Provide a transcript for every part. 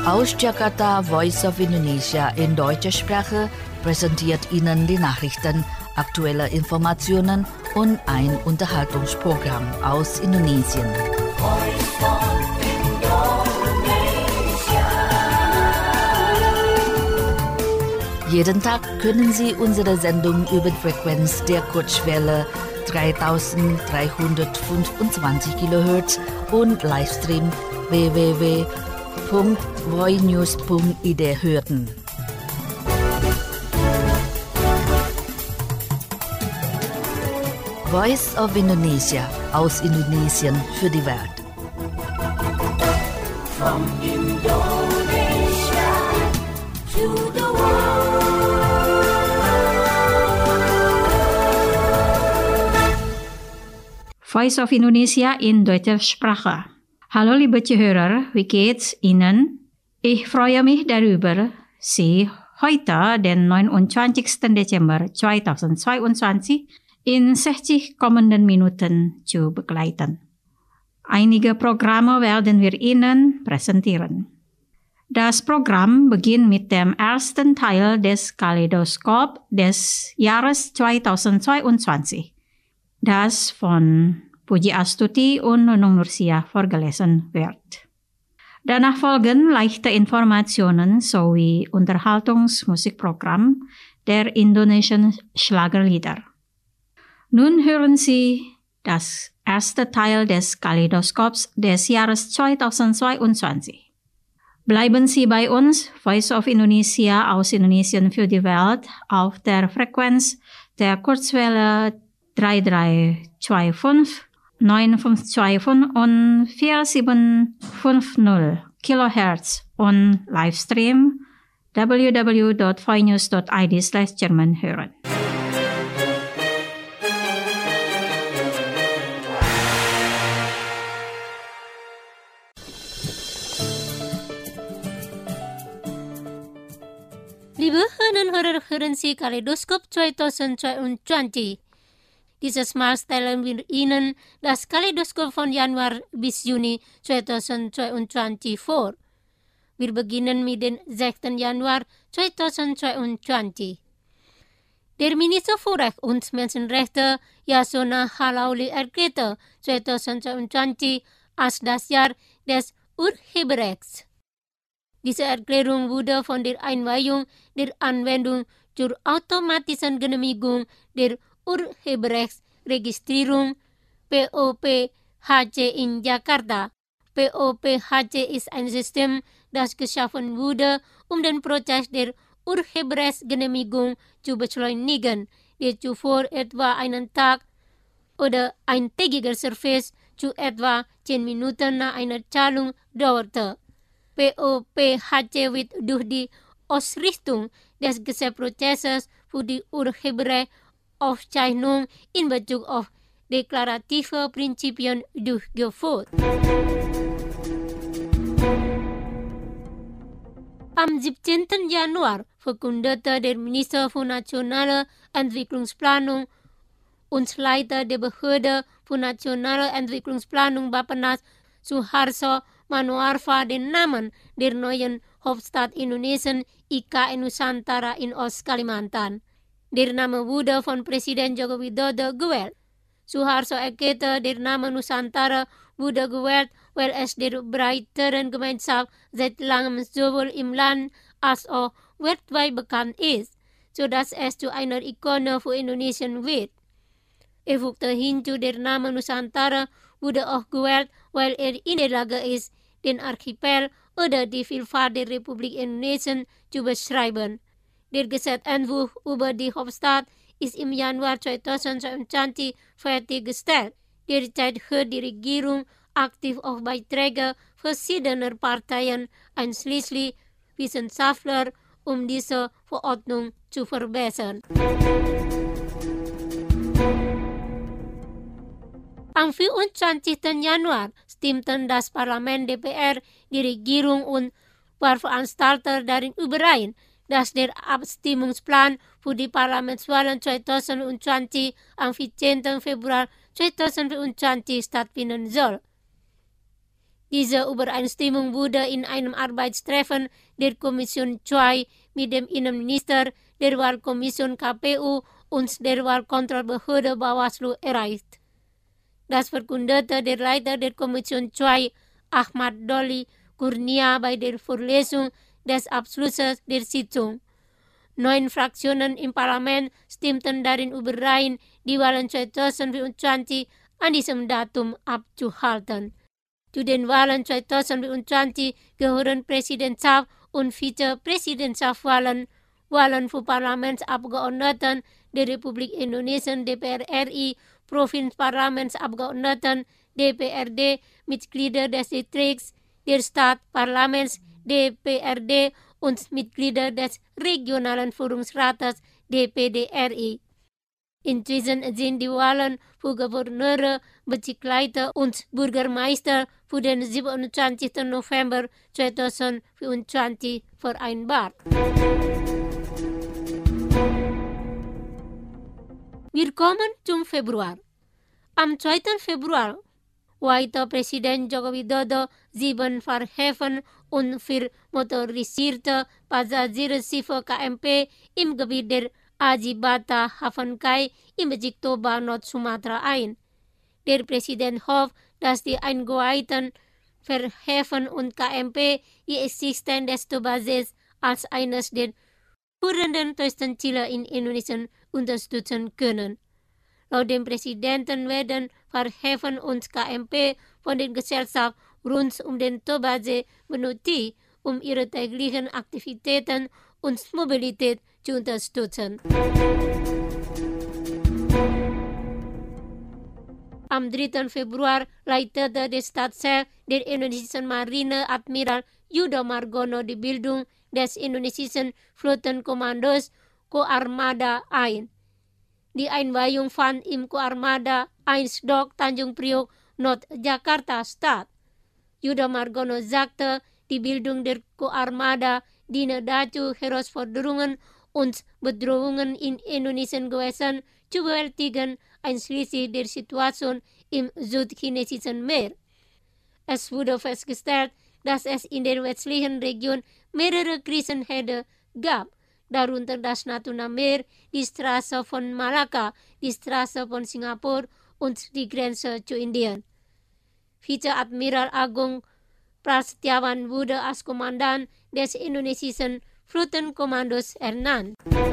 Aus Jakarta, Voice of Indonesia in deutscher Sprache präsentiert Ihnen die Nachrichten, aktuelle Informationen und ein Unterhaltungsprogramm aus Indonesien. Jeden Tag können Sie unsere Sendung über die Frequenz der Kurzwelle 3325 kHz und Livestream www.voinews.id hören. Voice of Indonesia, aus Indonesien für die Welt. From Indonesia to the world. Voice of Indonesia in deutscher Sprache. Hallo liebe Zuhörer, wie geht's Ihnen? Ich freue mich darüber, Sie heute, den 29. Dezember 2022, in 60 kommenden Minuten zu begleiten. Einige Programme werden wir Ihnen präsentieren. Das Programm beginnt mit dem ersten Teil des Kaleidoskop des Jahres 2022, das von Puji Astuti und Nunung Nursia vorgelesen wird. Danach folgen leichte Informationen sowie Unterhaltungsmusikprogramm der indonesischen Schlagerlieder. Nun hören Sie das erste Teil des Kaleidoskops des Jahres 2022. Bleiben Sie bei uns, Voice of Indonesia aus Indonesien für die Welt, auf der Frequenz der Kurzwelle 3325, 9525 und 4750 kHz und Livestream www.voinews.id/German hören. Liebe hören Sie Kaleidoskop 2022. Dieses Mal stellen wir Ihnen das Kaleidoskop von Januar bis Juni 2022 vor. Wir beginnen mit dem 6. Januar 2022. Der Minister für Recht und Menschenrechte Yasona Halauli erklärte 2022 als das Jahr des Urheberrechts. Diese Erklärung wurde von der Einweihung der Anwendung zur automatischen Genehmigung der Urheberrechtsregistrierung POPHC in Jakarta. POPHC ist ein System, das geschaffen wurde, um den Prozess der Urheberrechtsgenehmigung zu beschleunigen, der zuvor etwa einen Tag oder eintägiger Service zu etwa 10 Minuten nach einer Zahlung dauerte. POPHC wird durch die Ausrichtung des Gesetzprozesses für die Urheberrechtsaufzeichnung in Bezug auf deklarative Prinzipien durchgeführt. Am 17. Januar verkündete der Minister für nationale Entwicklungsplanung und Leiter der Behörde für nationale Entwicklungsplanung Bappenas Suharto Manoarfa den Namen der neuen Hauptstadt Indonesien IKN Nusantara in Ostkalimantan. Der Name wurde von Präsident Joko Widodo gewählt. Suharto erklärte, der Name Nusantara wurde gewählt, weil es der breiteren Gemeinschaft seit langem sowohl im Land als auch weltweit bekannt ist, sodass es zu einer Ikone für Indonesien wird. Er fügte hinzu, der Name Nusantara wurde auch gewählt, weil er in der Lage ist, den Archipel oder die Vielfalt der Republik Indonesien zu beschreiben. Der Gesetzentwurf über die Hauptstadt ist im Januar 2022 fertiggestellt. Derzeit hört die Regierung aktiv auf Beiträge verschiedener Parteien, einschließlich Wissenschaftler, um diese Verordnung zu verbessern. Am 24. Januar stimmten das Parlament, DPR, die Regierung und Wahlveranstalter darin überein, dass der Abstimmungsplan für die Parlamentswahlen 2020 am 14. Februar 2020 stattfinden soll. Diese Übereinstimmung wurde in einem Arbeitstreffen der Kommission 2 mit dem Innenminister, der Wahlkommission KPU und der Wahlkontrollbehörde Bawaslu erreicht. Das verkündete der Leiter der Kommission 2, Ahmad Doli Kurnia, bei der Vorlesung des Abschlusses der Sitzung. 9 Fraktionen im Parlament stimmten darin überein, die Wahlen 2024 an diesem Datum abzuhalten. Zu den Wahlen 2024 gehören Präsidentschafts- und Vizepräsidentschaftswahlen, Wahlen für Parlamentsabgeordneten der Republik Indonesien DPR RI, Provinzparlamentsabgeordneten DPRD, Mitglieder des Distrikts, der Stadtparlaments DPRD und Mitglieder des Regionalen Führungsrates DPD RI. Inzwischen sind die Wahlen für Gouverneure, Bezirksleiter und Bürgermeister für den 27. November 2024 vereinbart. Wir kommen zum Februar. Am 2. Februar wollte Präsident Joko Widodo 7 Fahrhäfen und 4 motorisierte Passagierschiffe KMP im Gebiet der Ajibata Hafenkai im Bezirk Toba, Nord-Sumatra ein. Der Präsident hofft, dass die eingeweihten Fährhäfen und KMP die Existenz des Tobasees als eines der führenden Touristenziele in Indonesien unterstützen können. Laut dem Präsidenten werden Fährhäfen und KMP von der Gesellschaft rund um den Tobasee benötigt, um ihre täglichen Aktivitäten und Mobilität zu unterstützen. Am 3. Februar leitete der Stabschef der indonesischen Marine Admiral Yudo Margono die Bildung des indonesischen Flottenkommandos Koarmada ein. Die Einweihung fand im Koarmada 1 Dok Tanjung Priok, Nord-Jakarta statt. Yudo Margono sagte, die Bildung der Koarmada diene dazu, Herausforderungen und Bedrohungen in Indonesien Gewässern zu bewältigen, einschließlich der Situation im südchinesischen Meer. Es wurde festgestellt, dass es in der westlichen Region mehrere Krisenherde gab, darunter das Natuna-Meer, die Straße von Malakka, die Straße von Singapur und die Grenze zu Indien. Vizeadmiral Agung Prasetyawan wurde als Kommandant des indonesischen Flottenkommandos ernannt.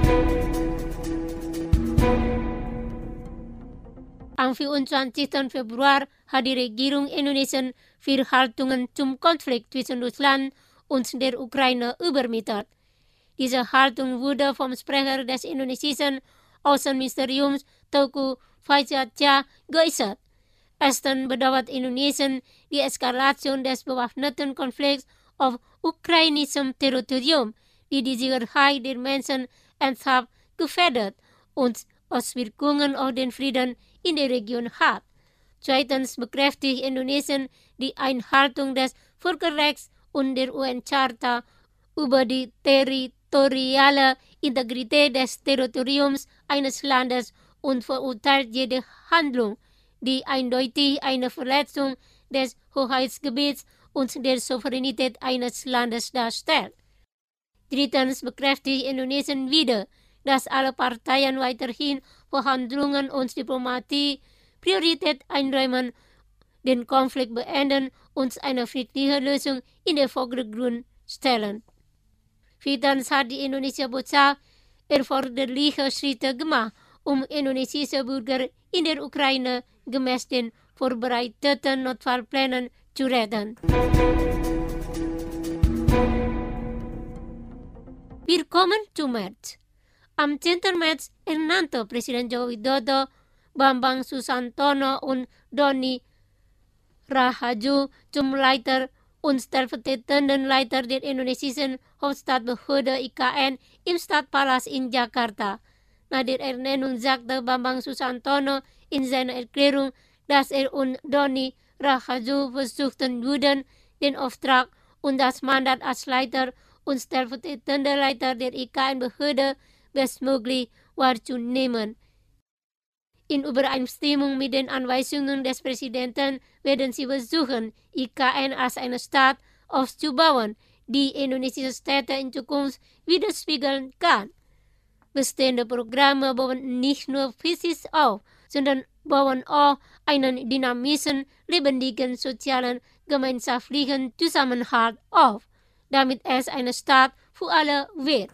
Am 24. Februar hat die Regierung Indonesien 4 Haltungen zum Konflikt zwischen Russland und der Ukraine übermittelt. Diese Haltung wurde vom Sprecher des indonesischen Außenministeriums Teuku Faizasyah geäußert. Erstens bedauert Indonesien die Eskalation des bewaffneten Konflikts auf ukrainischem Territorium, die die Sicherheit der Menschen ernsthaft gefährdet und Auswirkungen auf den Frieden in der Region hat. Zweitens bekräftigt Indonesien die Einhaltung des Völkerrechts und der UN-Charta über die territoriale Integrität des Territoriums eines Landes und verurteilt jede Handlung, die eindeutig eine Verletzung des Hoheitsgebiets und der Souveränität eines Landes darstellt. Drittens bekräftigt Indonesien wieder, dass alle Parteien weiterhin Verhandlungen und Diplomatie Priorität einräumen, den Konflikt beenden und eine friedliche Lösung in den Vordergrund stellen. Viertens hat die indonesische Botschaft erforderliche Schritte gemacht, um indonesische Bürger in der Ukraine gemäß den vorbereiteten Notfallplänen zu retten. Wir kommen zu März. Am 10. März ernannte Präsident Joko Widodo Bambang Susantono und Doni Rahaju zum Leiter und stellvertretenden Leiter der indonesischen Hauptstadtbehörde IKN im Stadtpalast in Jakarta. Nach der Ernennung sagte Bambang Susantono in seiner Erklärung, dass er und Doni Rahaju versuchten würden, den Auftrag und das Mandat als Leiter und stellvertretender Leiter der IKN-Behörde bestmöglich wahrzunehmen. In Übereinstimmung mit den Anweisungen des Präsidenten werden sie versuchen, IKN als eine Staat aufzubauen, die indonesische Städte in Zukunft widerspiegeln kann. Bestehende Programme bauen nicht nur physisch auf, sondern bauen auch einen dynamischen, lebendigen, sozialen, gemeinschaftlichen Zusammenhalt auf, damit es eine Stadt für alle wird.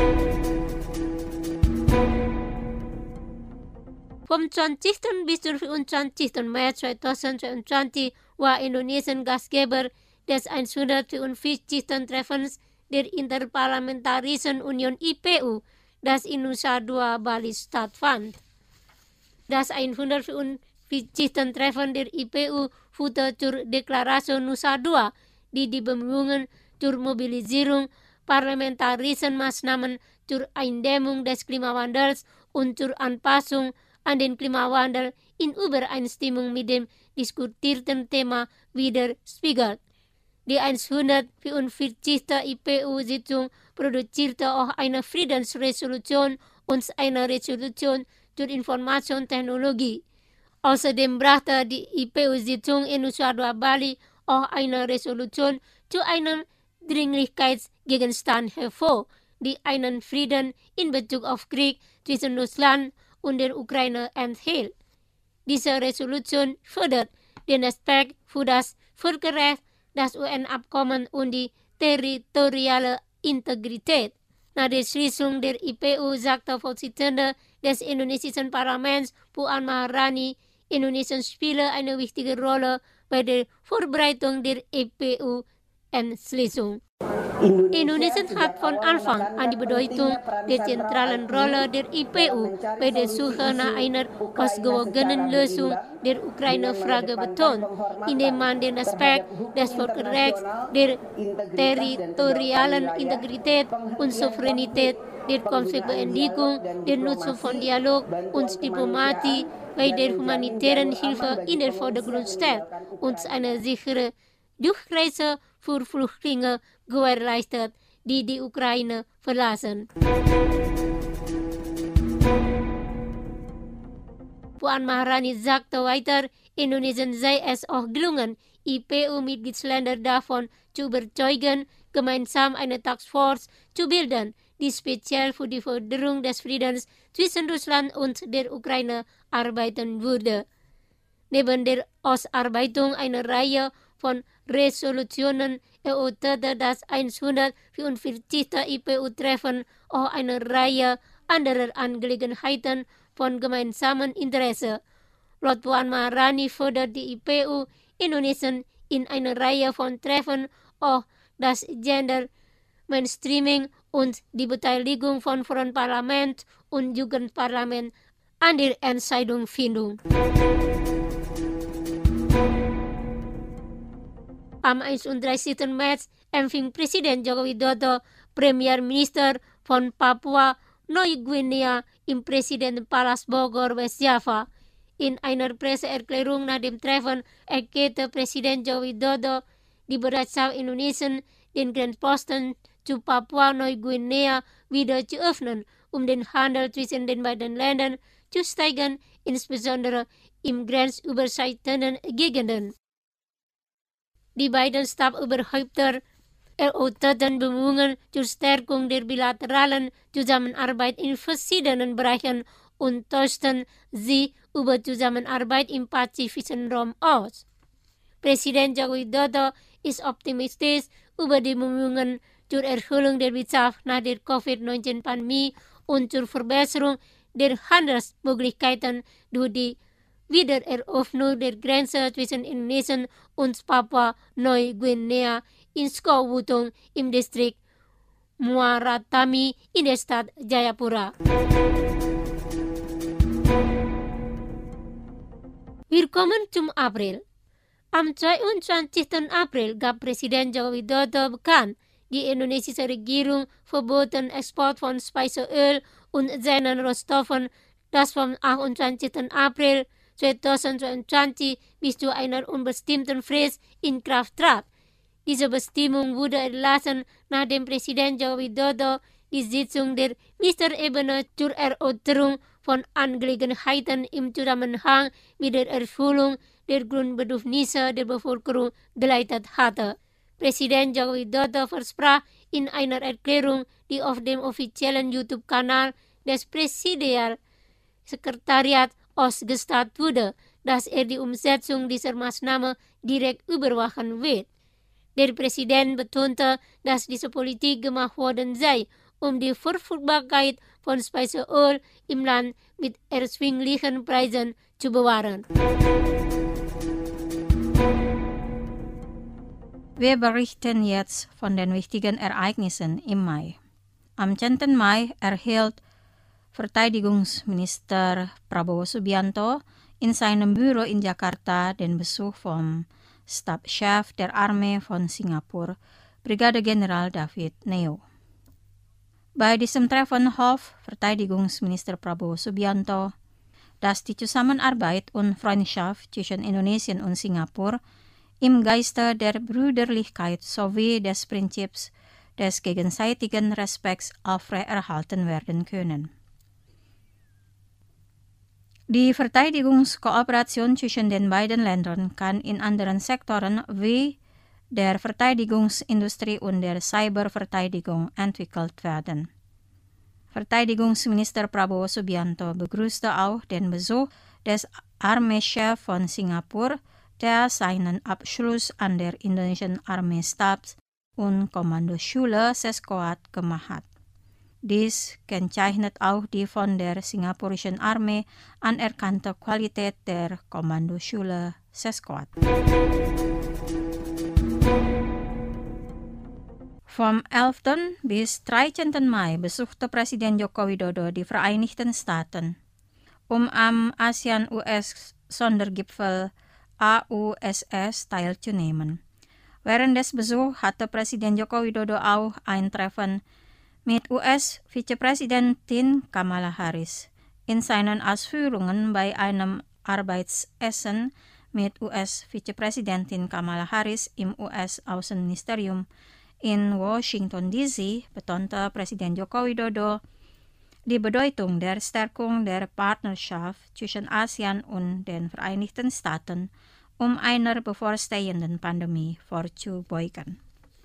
Vom 20. bis zum 24. März 2020 war Indonesien Gastgeber des 144. Treffens der Interparlamentarischen Union IPU, das in Nusa Dua, Bali stattfand. Das 144. Treffen der IPU führte zur Deklaration Nusa Dua, die die Bemühungen zur Mobilisierung parlamentarischen Maßnahmen zur Eindämmung des Klimawandels und zur Anpassung an den Klimawandel in Übereinstimmung mit dem diskutierten Thema widerspiegelt. Die 144. IPU-Sitzung produzierte auch eine Friedensresolution und eine Resolution zur Informationstechnologie. Außerdem brachte die IPU-Sitzung in Nusa Dua, Bali auch eine Resolution zu einem Dringlichkeitsgegenstand hervor, die einen Frieden in Bezug auf Krieg zwischen Russland und der Ukraine enthält. Diese Resolution fördert den Respekt für das Völkerrecht, das UN-Abkommen und die territoriale Integrität. Nach der Schließung der IPU sagte Vorsitzende des indonesischen Parlaments Puan Maharani, Indonesien spiele eine wichtige Rolle bei der Vorbereitung der IPU-Entschließung. Indonesien hat von Anfang an die Bedeutung der zentralen Rolle der IPU bei der Suche nach einer ausgewogenen Lösung der Ukraine-Frage betont, indem man den Aspekt des Völkerrechts, der territorialen Integrität und Souveränität, der Konfliktbeendigung, der Nutzung von Dialog und Diplomatie bei der humanitären Hilfe in den Vordergrund stellt und eine sichere Durchreise für Flüchtlinge gewährleistet, die die Ukraine verlassen. Puan Maharani sagte weiter, Indonesien sei es auch gelungen, IPU-Mitgliedsländer davon zu überzeugen, gemeinsam eine Taskforce zu bilden, die speziell für die Förderung des Friedens zwischen Russland und der Ukraine arbeiten würde. Neben der Ausarbeitung einer Reihe von Resolutionen erörterte das 144. IPU-Treffen auch eine Reihe anderer Angelegenheiten von gemeinsamem Interesse. Laut Puan Maharani fördert die IPU Indonesien in einer Reihe von Treffen auch das Gender Mainstreaming und die Beteiligung von Frauenparlament und Jugendparlament an der Entscheidungsfindung. Am 31. März empfing Presiden Joko Widodo Premierminister von Papua Neuguinea im Präsidentenpalast Bogor, West Java. In einer Presseerklärung nach dem Treffen erklärte Präsident Joko Widodo die Bereitschaft Indonesien, den Grenzposten zu Papua Neuguinea wieder zu öffnen, um den Handel zwischen den beiden Ländern zu steigern, insbesondere in grenzüberschreitenden Gegenden. Die beiden Stabsoberhäupter erörterten Bemühungen zur Stärkung der bilateralen Zusammenarbeit in verschiedenen Bereichen und tauschten sie über Zusammenarbeit im pazifischen Raum aus. Präsident Joko Widodo ist optimistisch über die Bemühungen zur Erholung der Wirtschaft nach der Covid-19-Pandemie und zur Verbesserung der Handelsmöglichkeiten durch die Wiedereröffnung der Grenze zwischen Indonesien und Papua Neuguinea in Skowutung im Distrikt Muaratami in der Stadt Jayapura. Wir kommen zum April. Am 22. April gab Präsident Joko Widodo bekannt, die indonesische Regierung verbot den Export von Speiseöl und seinen Rohstoffen, das vom 28. April 2022 bis zu einer unbestimmten Frist in Kraft trat. Diese Bestimmung wurde erlassen, nachdem Präsident Joko Widodo die Sitzung der Ministerebene zur Erörterung von Angelegenheiten im Zusammenhang mit der Erfüllung der Grundbedürfnisse der Bevölkerung geleitet hatte. Präsident Joko Widodo versprach in einer Erklärung, die auf dem offiziellen YouTube-Kanal des Präsidialsekretariats ausgestrahlt wurde, dass die Umsetzung dieser Maßnahme direkt überwachen wird. Der Präsident betonte, dass diese Politik gemacht worden sei, um die Verfügbarkeit von Speiseöl im Land mit erschwinglichen Preisen zu bewahren. Wir berichten jetzt von den wichtigen Ereignissen im Mai. Am 10. Mai erhielt Verteidigungsminister Prabowo Subianto in seinem Büro in Jakarta den Besuch vom Stabschef der Armee von Singapur, Brigadegeneral David Neo. Bei diesem Treffen hoff Verteidigungsminister Prabowo Subianto, dass die Zusammenarbeit und Freundschaft zwischen Indonesien und Singapur im Geiste der Brüderlichkeit sowie des Prinzips des gegenseitigen Respekts aufrechterhalten werden können. Die Verteidigungskooperation zwischen den beiden Ländern kann in anderen Sektoren wie der Verteidigungsindustrie und der Cyberverteidigung entwickelt werden. Verteidigungsminister Prabowo Subianto begrüßte auch den Besuch des Armeechefs von Singapur, der seinen Abschluss an der indonesischen Armeestabs- und Kommandoschule Seskoat gemacht hat. Dies kennzeichnet auch die von der singapurischen Armee anerkannte Qualität der Kommandoschule Seskoat. Vom 11. bis 13. Mai besuchte Präsident Joko Widodo die Vereinigten Staaten, um am ASEAN-US-Sondergipfel AUSS teilzunehmen. Während des Besuchs hatte Präsident Joko Widodo auch ein Treffen mit US-Vizepräsidentin Kamala Harris. In seinen Ausführungen bei einem Arbeitsessen mit US-Vizepräsidentin Kamala Harris im US-Außenministerium in Washington D.C. betonte Präsident Joko Widodo die Bedeutung der Stärkung der Partnerschaft zwischen ASEAN und den Vereinigten Staaten, um einer bevorstehenden Pandemie vorzubeugen.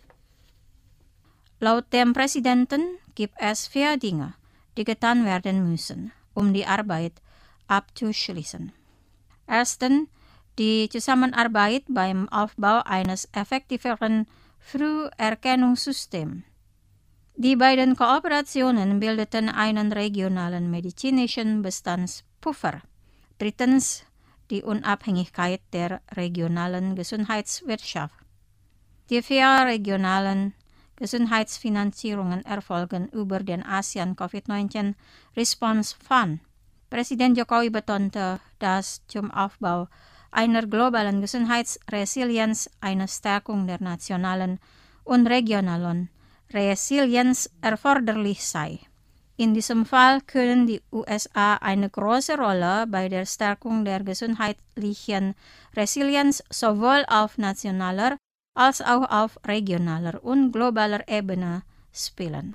Laut dem Präsidenten gibt es 4 Dinge, die getan werden müssen, um die Arbeit abzuschließen. Erstens, die Zusammenarbeit beim Aufbau eines effektiveren Früherkennungssystems. Die beiden Kooperationen bildeten einen regionalen medizinischen Bestandspuffer. Drittens, die Unabhängigkeit der regionalen Gesundheitswirtschaft. Die 4 regionalen Gesundheitsfinanzierungen erfolgen über den ASEAN COVID-19 Response Fund. Präsident Jokowi betonte, dass zum Aufbau einer globalen Gesundheitsresilienz eine Stärkung der nationalen und regionalen Resilienz erforderlich sei. In diesem Fall können die USA eine große Rolle bei der Stärkung der gesundheitlichen Resilienz sowohl auf nationaler als auch auf regionaler und globaler Ebene spielen.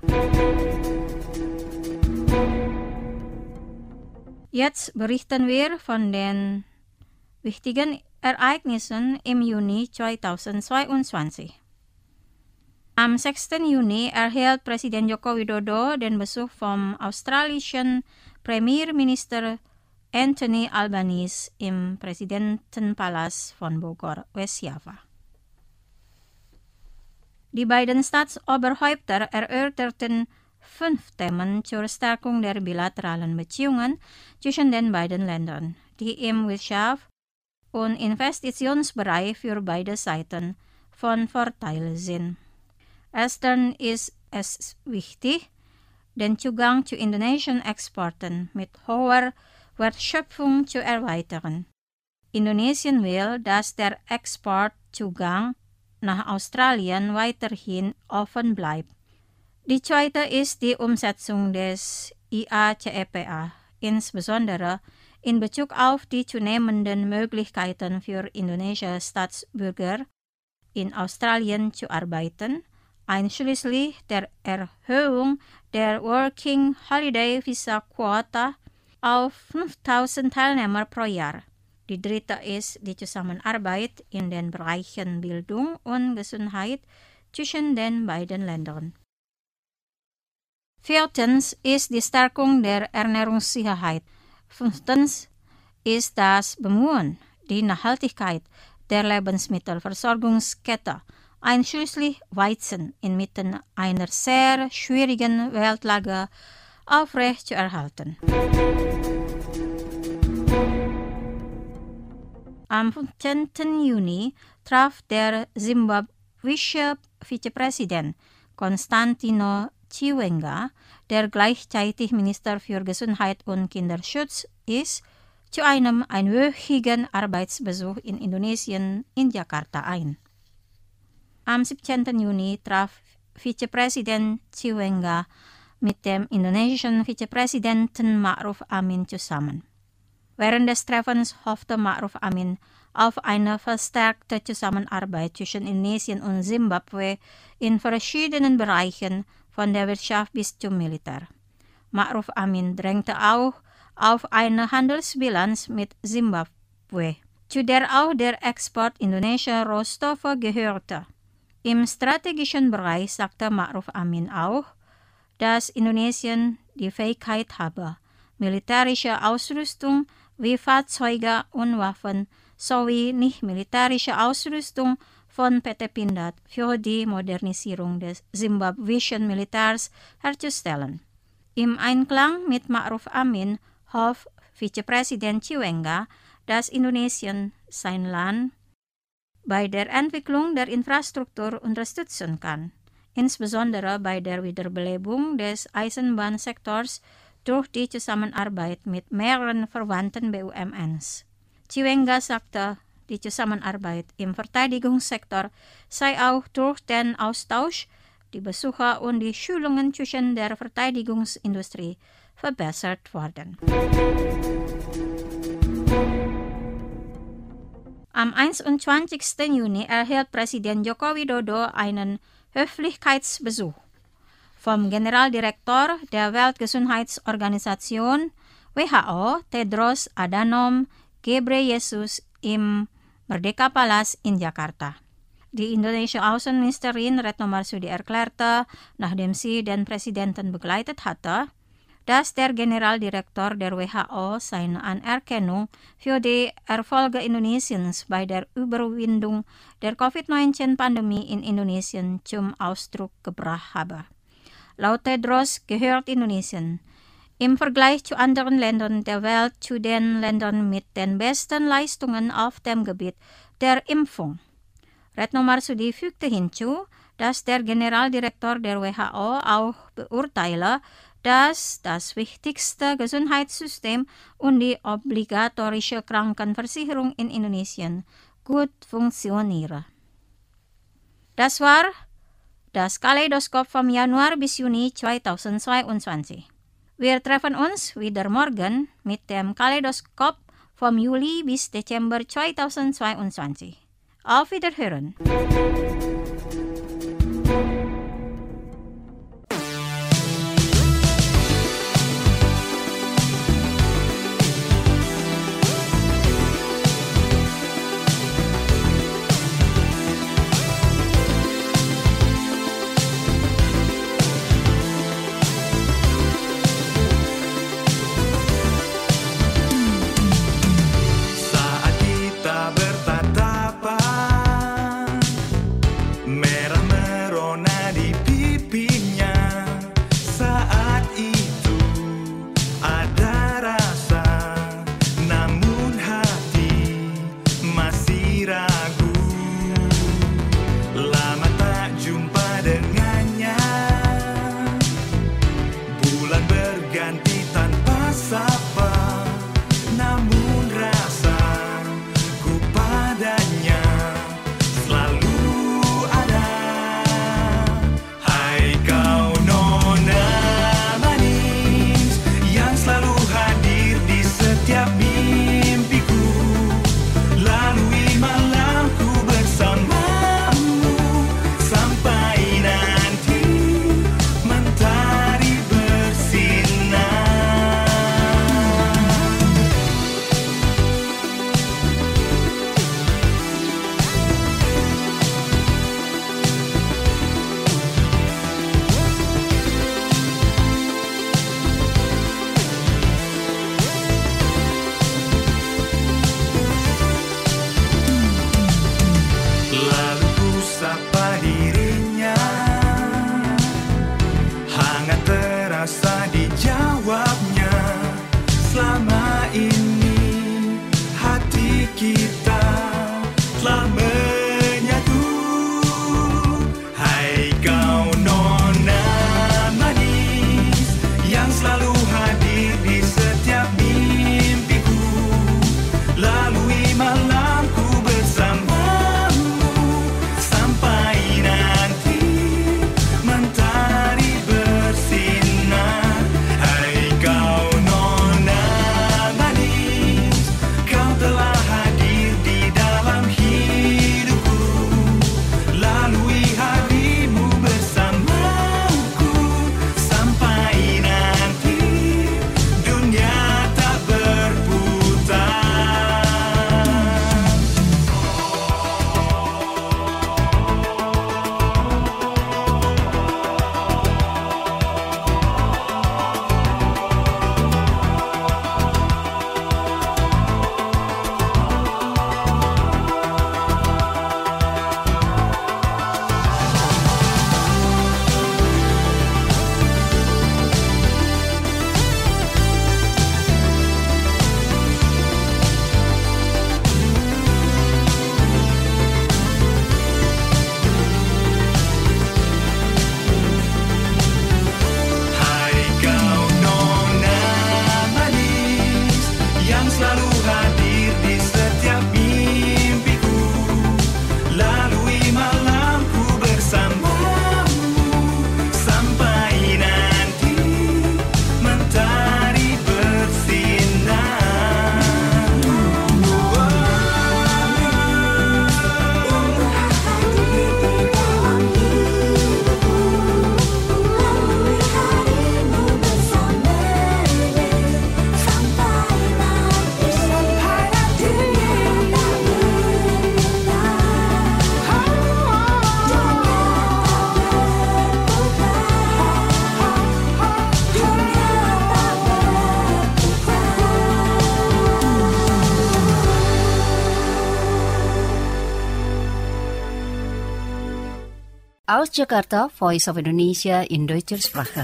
Jetzt berichten wir von den wichtigen Ereignissen im Juni 2022. Am 6. Juni erhielt Präsident Joko Widodo den Besuch vom australischen Premierminister Anthony Albanese im Präsidentenpalast von Bogor, Westjava. Die beiden Staatsoberhäupter erörterten 5 Themen zur Stärkung der bilateralen Beziehungen zwischen den beiden Ländern, die im Wirtschafts- und Investitionsbereich für beide Seiten von Vorteil sind. Erstens ist es wichtig, den Zugang zu indonesischen Exporten mit hoher Wertschöpfung zu erweitern. Indonesien will, dass der Exportzugang nach Australien weiterhin offen bleibt. Die zweite ist die Umsetzung des IACEPA, insbesondere in Bezug auf die zunehmenden Möglichkeiten für indonesische Staatsbürger in Australien zu arbeiten, einschließlich der Erhöhung der Working Holiday Visa Quota auf 5000 Teilnehmer pro Jahr. Die dritte ist die Zusammenarbeit in den Bereichen Bildung und Gesundheit zwischen den beiden Ländern. Viertens ist die Stärkung der Ernährungssicherheit. Fünftens ist das Bemühen, die Nachhaltigkeit der Lebensmittelversorgungskette, einschließlich Weizen, inmitten einer sehr schwierigen Weltlage aufrechtzuerhalten. Am 15. Juni traf der simbabwische Vizepräsident Constantino Chiwenga, der gleichzeitig Minister für Gesundheit und Kinderschutz ist, zu einem einwöchigen Arbeitsbesuch in Indonesien in Jakarta ein. Am 17. Juni traf Vizepräsident Chiwenga mit dem indonesischen Vizepräsidenten Ma'ruf Amin zusammen. Während des Treffens hoffte Ma'ruf Amin auf eine verstärkte Zusammenarbeit zwischen Indonesien und Simbabwe in verschiedenen Bereichen, von der Wirtschaft bis zum Militär. Ma'ruf Amin drängte auch auf eine Handelsbilanz mit Simbabwe, zu der auch der Export indonesischer Rohstoffe gehörte. Im strategischen Bereich sagte Ma'ruf Amin auch, dass Indonesien die Fähigkeit habe, militärische Ausrüstung wie Fahrzeuge und Waffen sowie nicht-militärische Ausrüstung von PT Pindad für die Modernisierung des simbabwischen Militärs herzustellen. Im Einklang mit Ma'ruf Amin hofft Vizepräsident Chiwenga, dass Indonesien sein Land bei der Entwicklung der Infrastruktur unterstützen kann, insbesondere bei der Wiederbelebung des Eisenbahnsektors durch die Zusammenarbeit mit mehreren verwandten BUMNs. Chiwenga sagte, die Zusammenarbeit im Verteidigungssektor sei auch durch den Austausch, die Besucher und die Schulungen zwischen der Verteidigungsindustrie verbessert worden. Am 21. Juni erhielt Präsident Joko Widodo einen Höflichkeitsbesuch vom Generaldirektor der Weltgesundheitsorganisation WHO Tedros Adhanom Ghebreyesus im Merdeka Palace in Jakarta. Die indonesische Außenministerin Retno Marsudi erklärte, nachdem sie den Präsidenten begleitet hatte, dass der Generaldirektor der WHO seine Anerkennung für die Erfolge Indonesiens bei der Überwindung der Covid-19-Pandemie in Indonesien zum Ausdruck gebracht habe. Laut Tedros gehört Indonesien im Vergleich zu anderen Ländern der Welt zu den Ländern mit den besten Leistungen auf dem Gebiet der Impfung. Retno Marsudi fügte hinzu, dass der Generaldirektor der WHO auch beurteile, dass das wichtigste Gesundheitssystem und die obligatorische Krankenversicherung in Indonesien gut funktioniere. Das war das Kaleidoskop vom Januar bis Juni 2022. Wir treffen uns wieder morgen mit dem Kaleidoskop vom Juli bis Dezember 2022. Auf Wiederhören! Merah merona di telah menyatu. Hai kau nona manis yang selalu hadir di setiap mimpiku, lalui malamku bersamamu sampai nanti mentari bersinar. Hai kau nona manis, kau telah hadir di dalam hidupku, lalui harimu bersamaku sampai nanti dunia tak berputar. Hai kau nona manis yang selalu hadir di setiap mimpiku, lalui malamku bersamamu sampai nanti mentari bersinar. Aus Jakarta, Voice of Indonesia in Deutscher Sprache.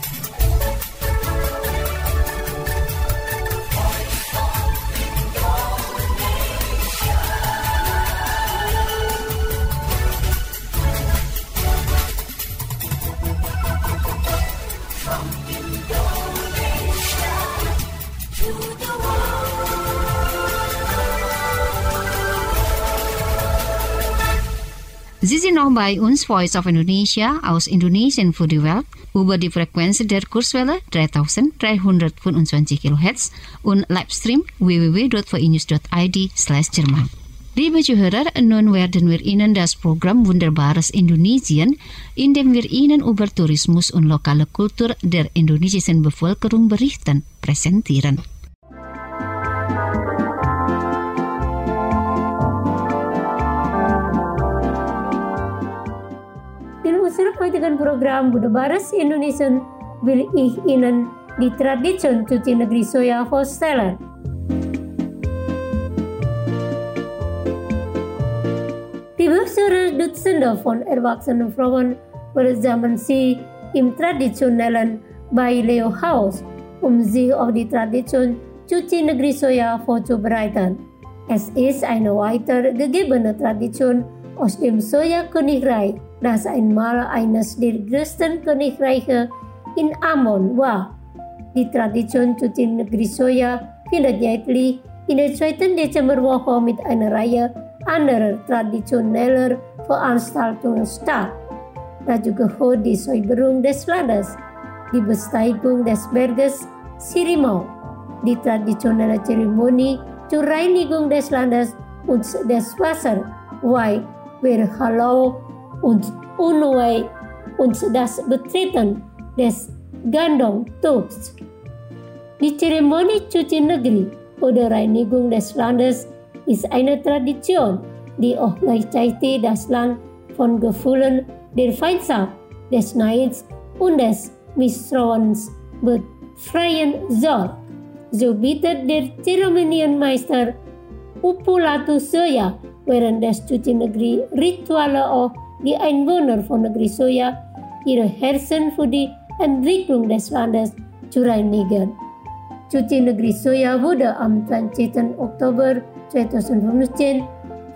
Sie sind noch bei uns, Voice of Indonesia, aus Indonesien für die Welt, über die Frequenz der Kurzwelle 3325 kHz und Livestream www.vinews.id/Jerman. Liebe Zuhörer, nun werden wir Ihnen das Programm Wunderbares Indonesien, in dem wir Ihnen über Tourismus und lokale Kultur der indonesischen Bevölkerung berichten, präsentieren. Serupai dengan program Wunderbares Indonesian will ich Ihnen die Tradition cuci negeri soja vorstellen. Die Besucher Dutzende von erwachsenen Frauen versammeln sich im traditionellen Baileo-Haus, sich auf die Tradition cuci negeri soja vorzubereiten. Es ist eine weitergegebene Tradition aus dem Soja-Königreich, das einmal eines der größten Königreiche in Ambon war. Die Tradition cuci negeri soja findet jährlich in der 2. Dezemberwoche mit einer Reihe anderer traditioneller Veranstaltungen statt. Dazu gehört die Säuberung des Landes, die Besteigung des Berges Sirimau, die traditionelle Zeremonie zur Reinigung des Landes und des Wassers, weil Berhalau und Unwei und das Betreten des Gandong-Tugs. Die Zeremonie Cuci Negeri oder Reinigung des Landes ist eine Tradition, die auch gleichzeitig das Land von Gefühlen der Feindschaft, des Neids und des Misstrauens befreien soll. So bietet der Zeremonienmeister Upulatu Soja während des Cuci Negeri Rituale auch die Einwohner von Negeri Soja ihre Herzen für die Entwicklung des Landes zu reinigen. Cuci Negeri Soja wurde am 20. Oktober 2015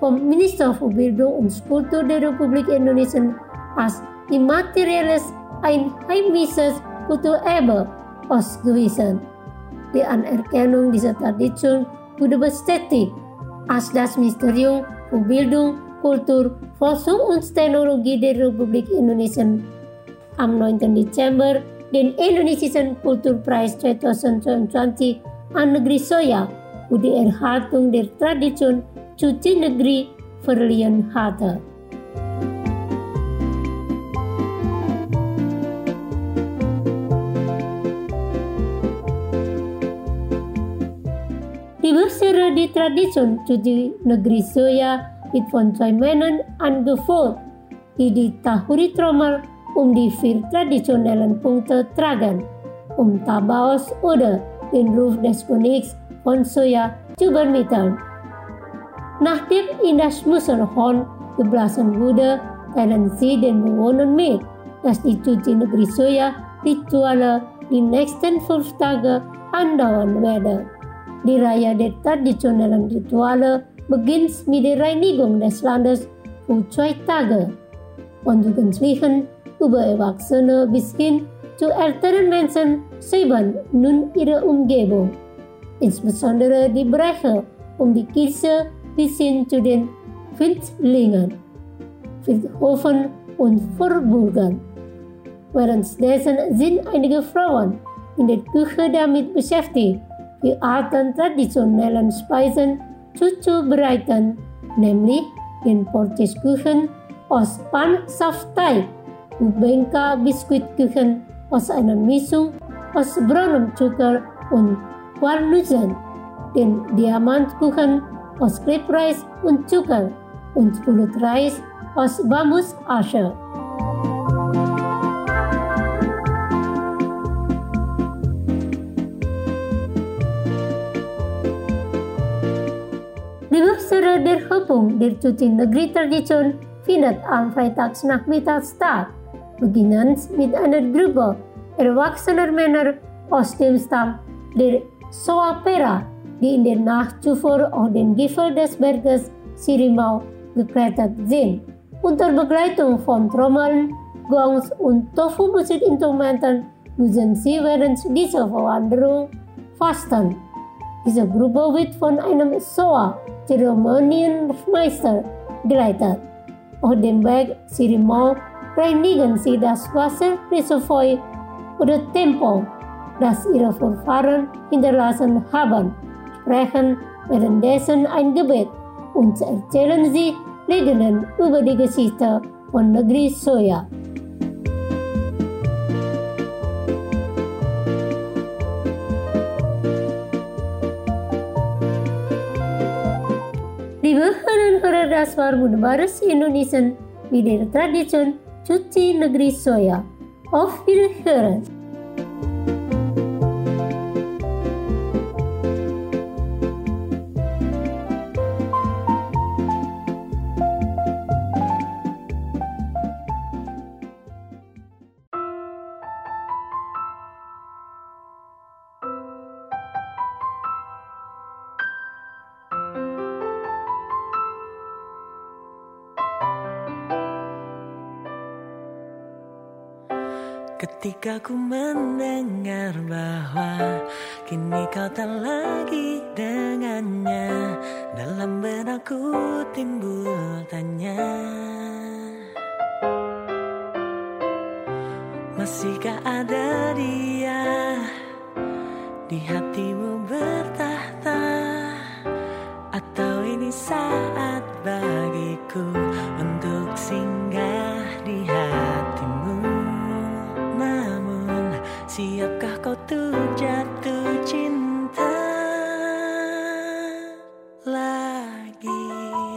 vom Minister für Bildung und Kultur der Republik Indonesien als immaterielles einheimisches Kulturerbe ausgewiesen. Die Anerkennung dieser Tradition wurde bestätigt, als das Ministerium für Bildung, Kultur, Forschung und Technologie der Republik Indonesien am 9. Dezember den Indonesischen Kulturpreis 2022 an Negeri Soya für die Erhaltung der Tradition Cuci Negeri verliehen hatte. Die Besucher die Tradition Cuci Negeri Soya wird von 2 Männern angeführt, die die Tahuri-Trommel die 4 traditionellen Punkte tragen, Tabaos oder den Ruf des Königs von Soya zu übermitteln. Nachdem in das Muselhorn geblasen wurde, teilen sie den Bewohnern mit, dass die Cuci Negeri Soya Rituale die nächsten 5 Tage andauern werden. Die Reihe der traditionellen Rituale beginnt mit der Reinigung des Landes für 2 Tage und Jugendlichen über Erwachsene bis hin zu älteren Menschen säubern nun ihre Umgebung, insbesondere die Bereiche die Kirche bis hin zu den Findlingen, Friedhöfen und Vorburgen. Währenddessen sind einige Frauen in der Küche damit beschäftigt, die alten traditionellen Speisen zuzubereiten, nämlich den Portiskuchen aus Pansaftteig, Bengka Biskuitkuchen aus einer Mischung aus braunem Zucker und Walnüssen, den Diamantkuchen aus Klebreis und Zucker und Pulut-Reis aus Bambusasche. Die Besucher der Höhepunkt der Cuci Negeri Tradition findet am Freitagnachmittag statt, beginnend mit einer Gruppe erwachsener Männer aus dem Stamm der Soapera, die in der Nacht zuvor auf den Gipfel des Berges Sirimau geklettert sind. Unter Begleitung von Trommeln, Gongs und Tofu-Musikinstrumenten müssen sie während dieser Verwanderung fasten. Diese Gruppe wird von einem Soa-Zeremonienmeister geleitet. Auf dem Weg Sirimau reinigen sie das Wasserreservoir oder Tempel, das ihre Vorfahren hinterlassen haben, sprechen währenddessen ein Gebet und erzählen sie Legenden über die Geschichte von Negeri Soya. Liebe Hörerinnen und Hörer, das war Wunderbares Indonesien mit der Tradition Cuci Negeri Soya. Auf Wiederhören! Ketika ku mendengar bahwa kini kau tak lagi dengannya, dalam benakku timbul tanya, masihkah ada dia di hatimu bertahta, atau ini saat bagiku untuk singgah di hatimu? Namun siapkah kau tuh jatuh cinta lagi?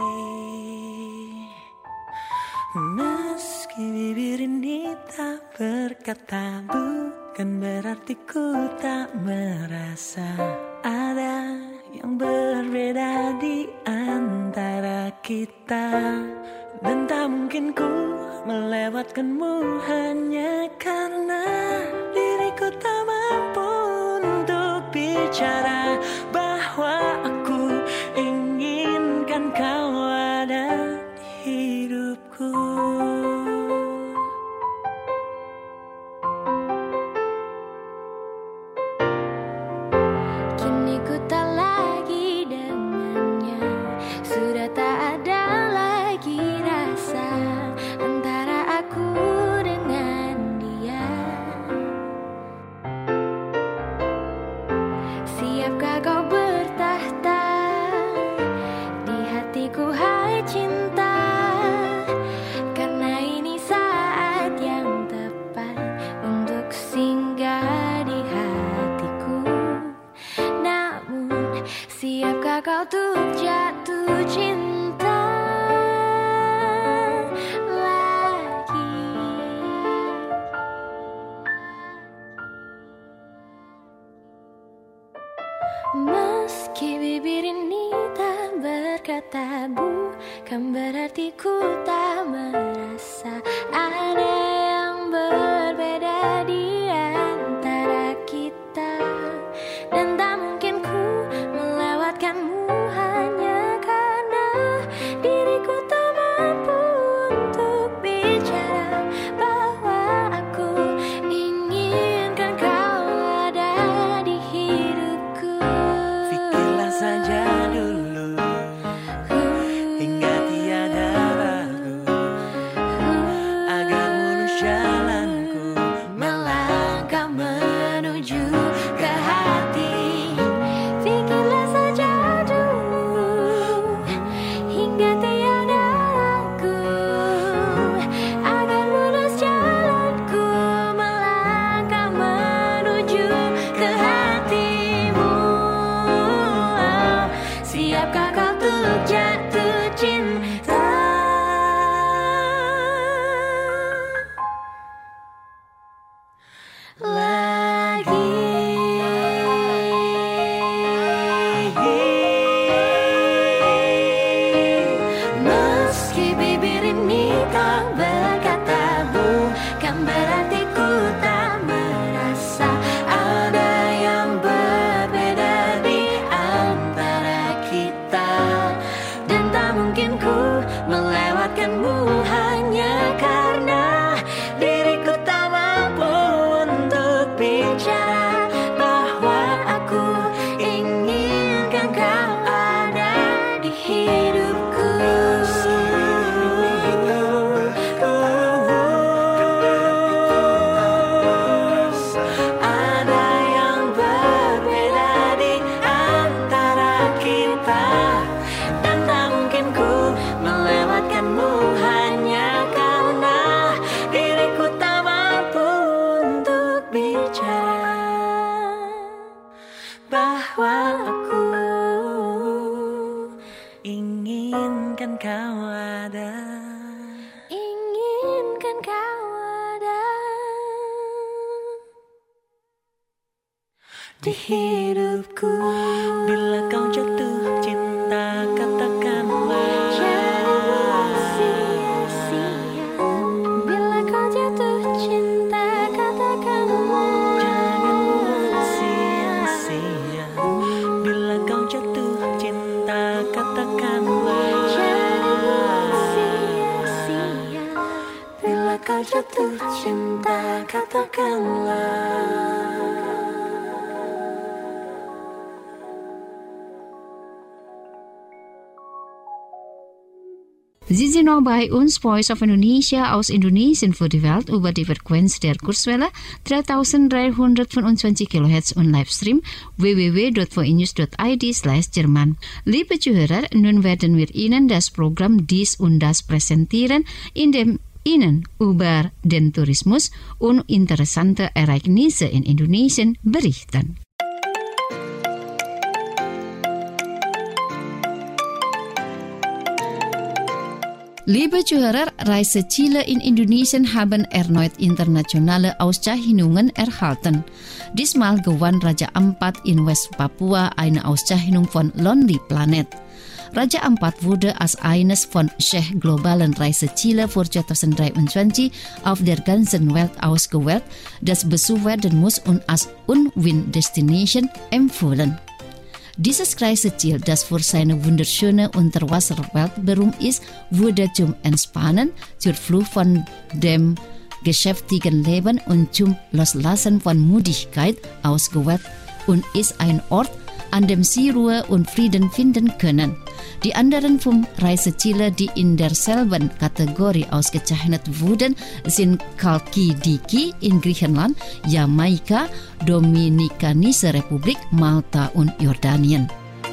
Meski bibir ini tak berkata, bukan berarti ku tak merasa ada yang berbeda di antara kita. Dan tak mungkin ku melewatkanmu hanya karena diriku tak mampu untuk bicara bahwa aku inginkan kau ada. hidupku. Kini ku tak lagi dengannya, sudah tak ada lagi rasa antara aku dengan dia. Siapkah kau bertahta di hatiku, hai cinta? Karena ini saat yang tepat untuk singgah di hatiku. Namun siapkah kau untuk jatuh cinta lagi? Meski bibir ini tak berkata, bukan berarti ku tak merasa ada yang berbeda di antara kita. Dan tak mungkin ku melewatkanmu hanya karena diriku tak mampu untuk bicara bahwa aku inginkan kau ada di hidupku. Pikirlah saja dulu hingga tiada ragu, agar mulus jalanku melangkah menuju ke hati. Pikirlah saja dulu hingga tiada ragu, agar mulus jalanku melangkah menuju ke hatimu. Siapkah kau untuk jatuh cinta lagi? Meski bibir ini tak berkata, bukan berarti ku tak merasa ada yang berbeda di antara kita. Dan tak mungkin ku melewatkanmu hanya karena diriku tak mampu untuk bicara bahwa aku inginkan kau ada di hidupku. Ada yang berbeda di antara kita, dan tak mungkin ku melewatkanmu hanya karena diriku tak mampu untuk bicara bahwa aku inginkan kau ada. inginkan kau ada Di hidupku, bila kau jatuh cinta, katakanlah. Jangan sia-sia. Bila kau jatuh cinta, katakanlah. Jangan sia-sia. Bila kau jatuh cinta, katakanlah. Jangan sia-sia. Bila kau jatuh cinta, katakanlah. Sie sind noch bei uns, Voice of Indonesia aus Indonesien für die Welt über die Frequenz der Kurzwelle 3325 kHz und Livestream www.voinews.id/Jerman. Liebe Zuhörer, nun werden wir Ihnen das Programm Dies und Das präsentieren, in dem Ihnen über den Tourismus und interessante Ereignisse in Indonesien berichten. Liebe Zuhörer, Reiseziele in Indonesien haben erneut internationale Auszeichnungen erhalten. Diesmal gewann Raja Ampat in West Papua eine Auszeichnung von Lonely Planet. Raja Ampat wurde als eines von 6 globalen Reiseziele für 2023 auf der ganzen Welt ausgewählt, das besucht werden muss und als Unwin Destination empfohlen. Dieses Kreiseziel, das für seine wunderschöne Unterwasserwelt berühmt ist, wurde zum Entspannen, zur Flucht von dem geschäftigen Leben und zum Loslassen von Müdigkeit ausgewählt und ist ein Ort, an dem Sie Ruhe und Frieden finden können. Die anderen 5 Reiseziele, die in derselben Kategorie ausgezeichnet wurden, sind Chalkidiki in Griechenland, Jamaika, Dominikanische Republik, Malta und Jordanien.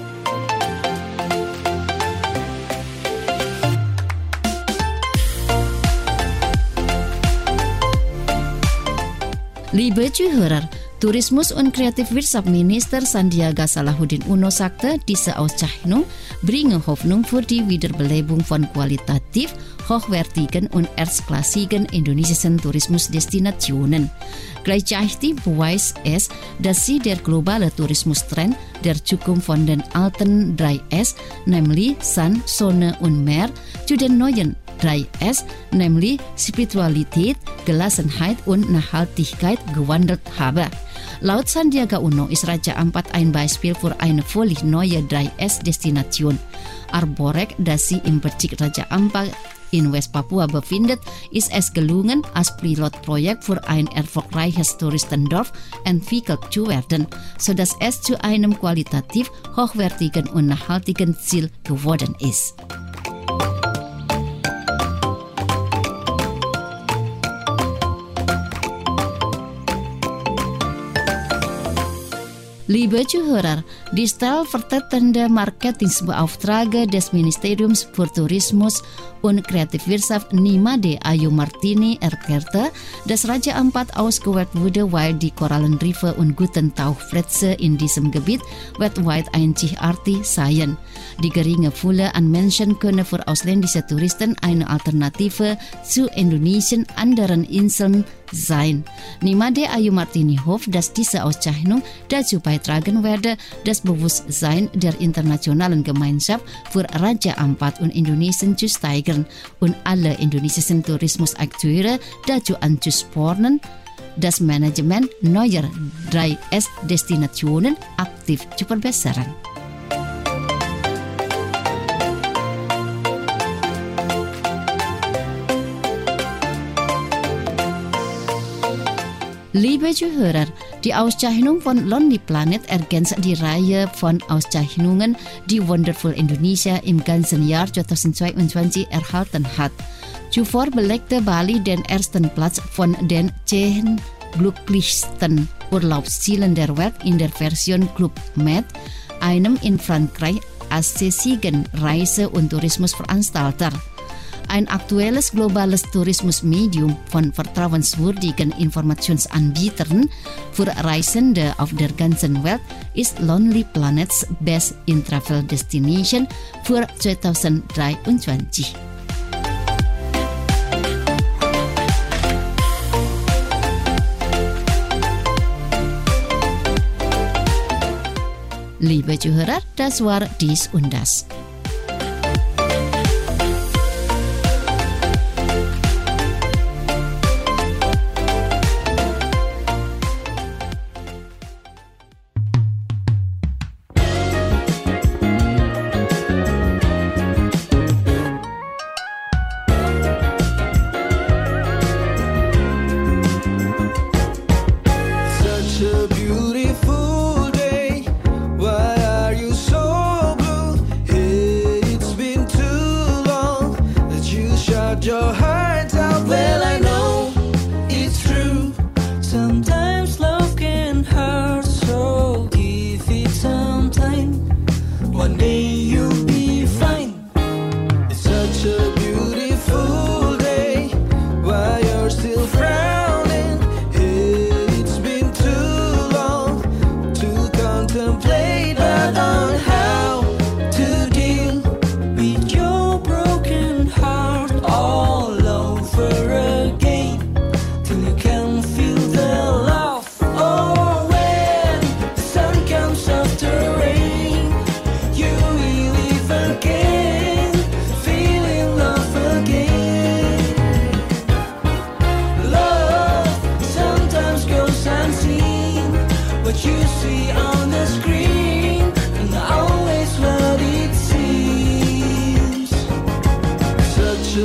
Liebe Zuhörer, Tourismus- und Kreativwirtschaftsminister Sandiaga Salahuddin Uno sagte, diese Auszeichnung bringe Hoffnung für die Wiederbelebung von qualitativ hochwertigen und erstklassigen indonesischen Tourismusdestinationen. Gleichzeitig beweist es, dass sie der globale Tourismustrend der Zukunft von den alten 3S, nämlich Sand, Sonne und Meer, zu den neuen 3S, nämlich Spiritualität, Gelassenheit und Nachhaltigkeit gewandelt habe. Laut Sandiaga Uno ist Raja Ampat ein Beispiel für eine völlig neue 3S-Destination. Arborek, das sich im Bezirk Raja Ampat in West Papua befindet, ist es gelungen, als Pilotprojekt für ein erfolgreiches Touristendorf entwickelt zu werden, sodass es zu einem qualitativ hochwertigen und nachhaltigen Ziel geworden ist. Liebe Zuhörer, die stellvertretende Marketingbeauftragte des Ministeriums für Tourismus und Kreativwirtschaft Nimade Ayu Martini erklärte, dass Raja Ampat ausgewählt wurde, weil die Korallenriffe und guten Tauchplätze in diesem Gebiet weltweit einzigartig seien. Die geringe Fülle an Menschen könne für ausländische Touristen eine Alternative zu Indonesien anderen Inseln sein. Nimade Ayu Martini hofft, dass diese Auszeichnung dazu beitragen werde, das Bewusstsein der internationalen Gemeinschaft für Raja Ampat und Indonesien zu steigern und alle indonesischen Tourismusakteure dazu anzuspornen, das Management neuer 3S-Destinationen aktiv zu verbessern. Liebe Zuhörer, die Auszeichnung von Lonely Planet ergänzt die Reihe von Auszeichnungen, die Wonderful Indonesia im ganzen Jahr 2022 erhalten hat. Zuvor belegte Bali den ersten Platz von den 10 glücklichsten Urlaubszielen der Welt in der Version Club Med, einem in Frankreich ansässigen Reise- und Tourismusveranstalter. Ein aktuelles globales Tourismusmedium von vertrauenswürdigen Informationsanbietern für Reisende auf der ganzen Welt ist Lonely Planet's Best in Travel Destination für 2023. Liebe Zuhörer, das war dies und das. Your heart out, well I know it's true. Sometimes love can hurt, so give it some time. One day you'll be fine. It's such a beautiful day. Why you're still frowning? It's been too long to contemplate on how to deal with your broken heart all alone.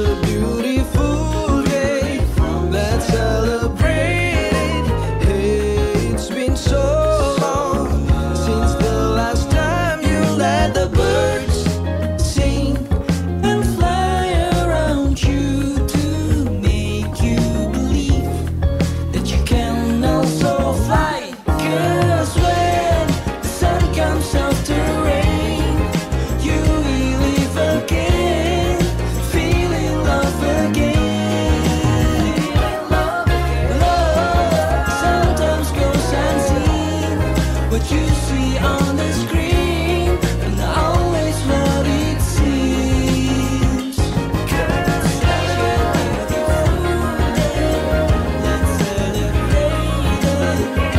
a beautiful day. Let's celebrate it. Hey, it's been so long since the last time you let the birds sing and fly around you to make you believe that you can also fly. 'Cause when the sun comes after rain, you will live again, feeling love again. Love sometimes goes unseen. What you see on the screen and always what it seems. 'Cause such a beautiful day. Let's celebrate it.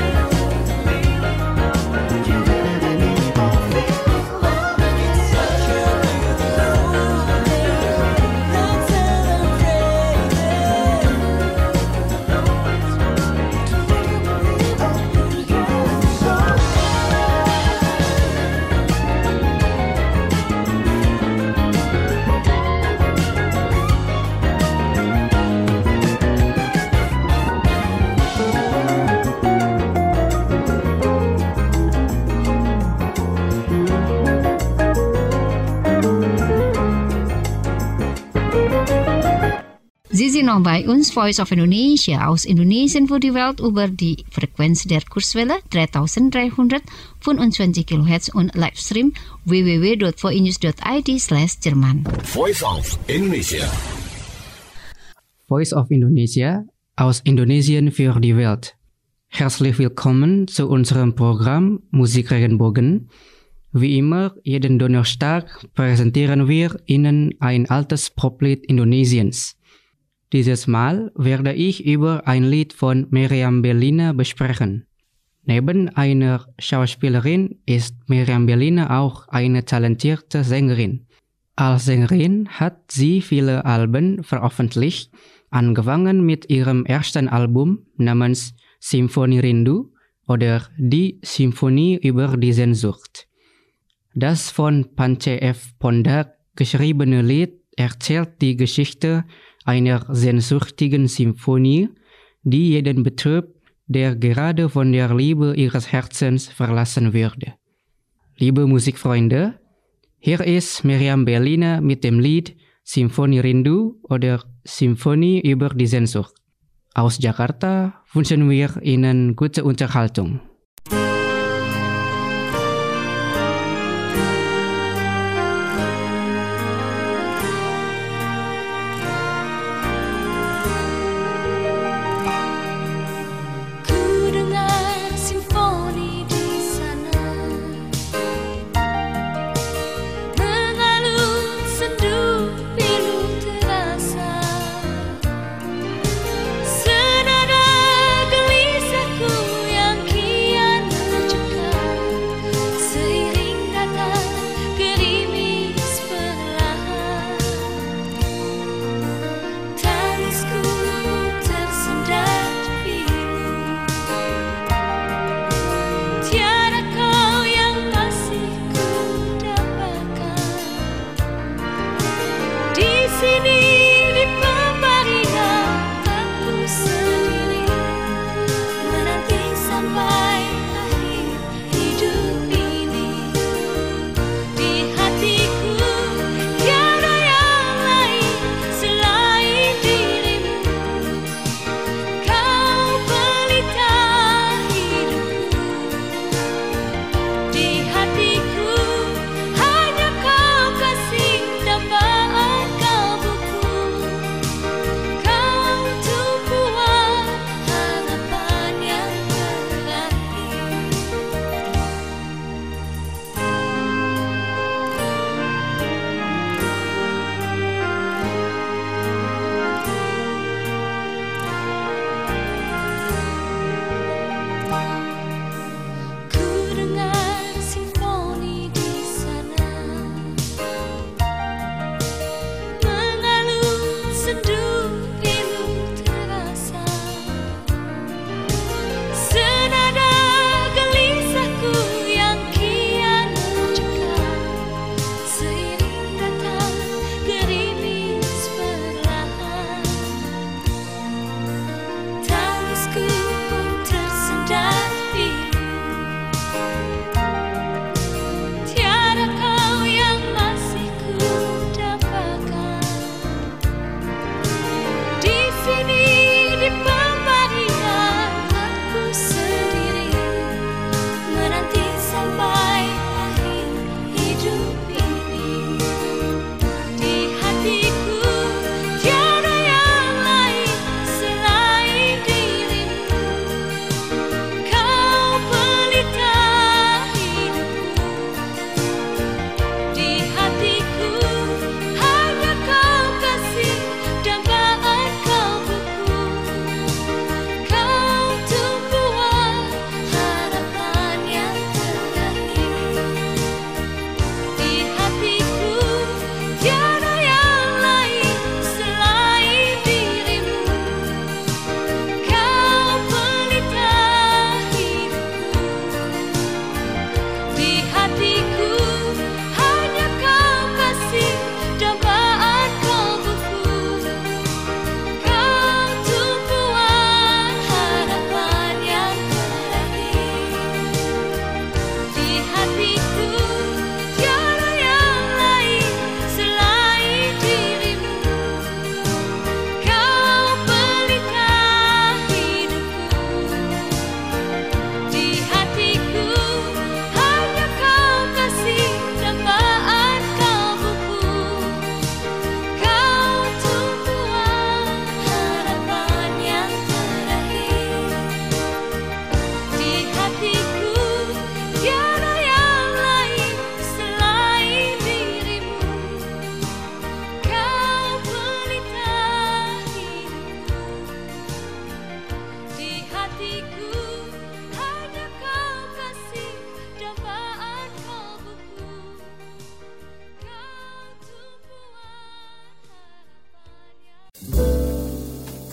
You all feel love. It's such a beautiful day. Let's celebrate it. Sie sind noch bei uns, Voice of Indonesia, aus Indonesien für die Welt über die Frequenz der Kurzwelle 3325 kHz und Livestream www.voinews.id/Jerman. Voice of Indonesia. Voice of Indonesia aus Indonesien für die Welt. Herzlich willkommen zu unserem Programm Musik Regenbogen. Wie immer, jeden Donnerstag präsentieren wir Ihnen ein altes Poplied Indonesiens. Dieses Mal werde ich über ein Lied von Meriam Bellina besprechen. Neben einer Schauspielerin ist Meriam Bellina auch eine talentierte Sängerin. Als Sängerin hat sie viele Alben veröffentlicht, angefangen mit ihrem ersten Album namens Simfoni Rindu oder Die Symphonie über die Sehnsucht. Das von Panche F. Pondak geschriebene Lied erzählt die Geschichte einer sehnsüchtigen Symphonie, die jeden betrübt, der gerade von der Liebe ihres Herzens verlassen würde. Liebe Musikfreunde, hier ist Meriam Bellina mit dem Lied Simfoni Rindu oder Symphonie über die Sehnsucht. Aus Jakarta wünschen wir Ihnen gute Unterhaltung. Senada gelisahku yang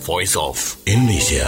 Voice of Indonesia.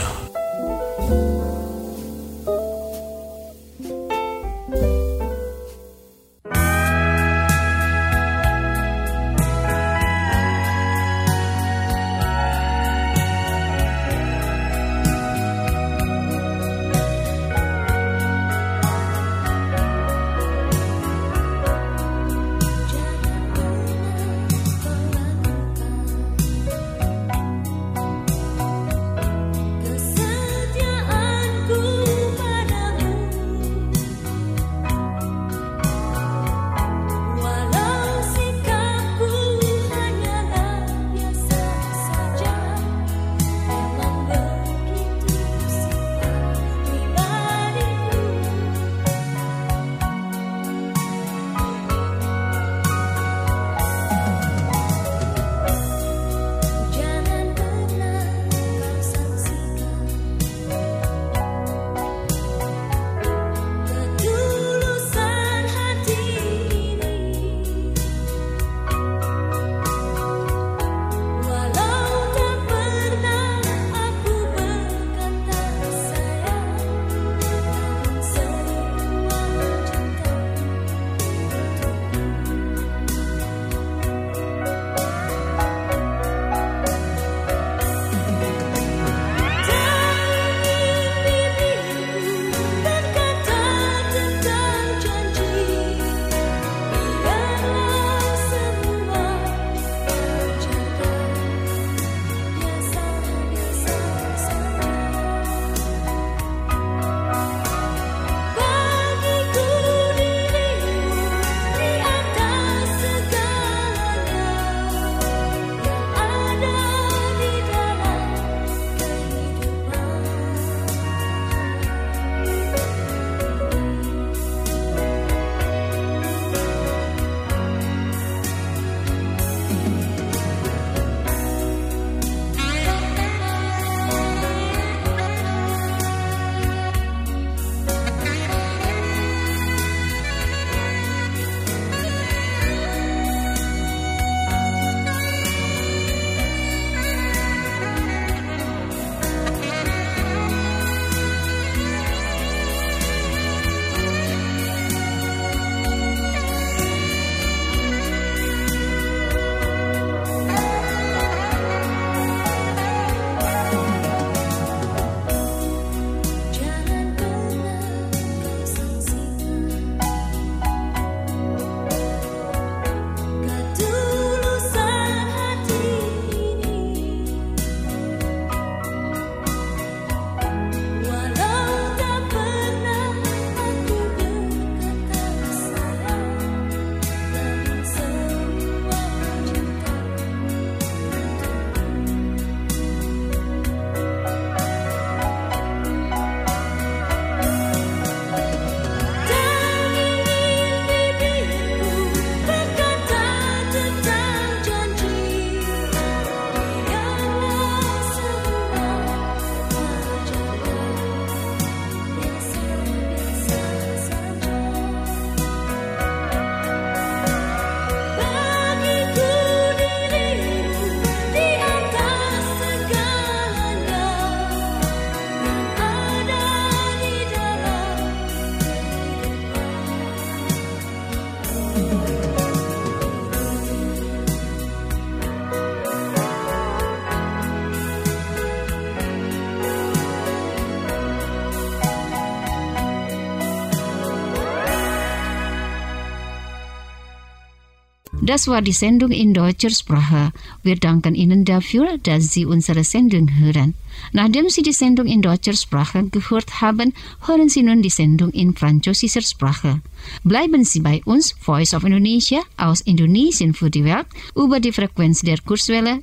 Das war die Sendung in deutscher Sprache. Wir danken Ihnen dafür, dass Sie unsere Sendung hören. Nachdem Sie die Sendung in deutscher Sprache gehört haben, hören Sie nun die Sendung in französischer Sprache. Bleiben Sie bei uns, Voice of Indonesia, aus Indonesien für die Welt, über die Frequenz der Kurzwelle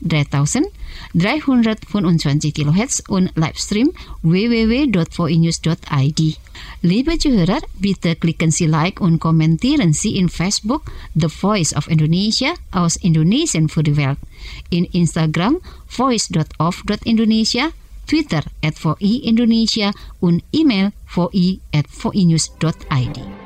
3325 kHz und Livestream www.voinews.id. Liebe Zuhörer, bitte klicken Sie Like und kommentieren Sie in Facebook The Voice of Indonesia aus Indonesien für die Welt, in Instagram voice.of.indonesia, Twitter @VI Indonesia und E-Mail voi@voinews.id.